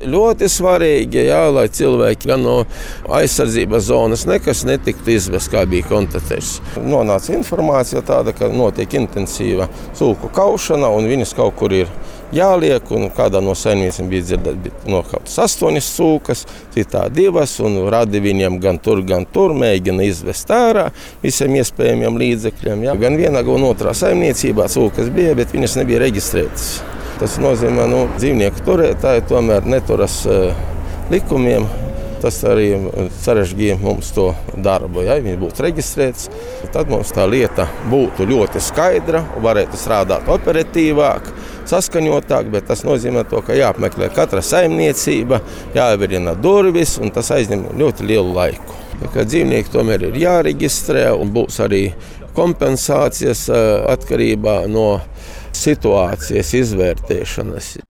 ļoti svarīgi, jā, lai cilvēki gan no aizsardzības zonas nekas netiktu izvest, kā bija konstatēts. Nonāca informācija tāda, ka notiek intensīva cūku kaušana un viņas kaut kur ir jāliek, un kādā no saimniecībām bija dzirdēt nokautas 8 cūkas, citā 2, un radi viņiem gan tur, mēģina izvest ārā visiem iespējamiem līdzekļiem. Jā. Gan vienā, gan otrā saimniecībā cūkas bija, bet viņas nebija reģistrētas. Tas nozīmē, dzīvnieku turētāji tomēr neturas likumiem. Tas arī sarežģīja mums to darbu. Ja viņi būtu reģistrēts, tad mums tā lieta būtu ļoti skaidra, varētu strādāt operatīvāk, saskaņotāk, bet tas nozīmē to, ka jāapmeklē katra saimniecība, jāvirina durvis, un tas aizņem ļoti lielu laiku. Dzīvnieki tomēr ir jāreģistrē, un būs arī kompensācijas atkarībā no situācijas izvērtēšanas.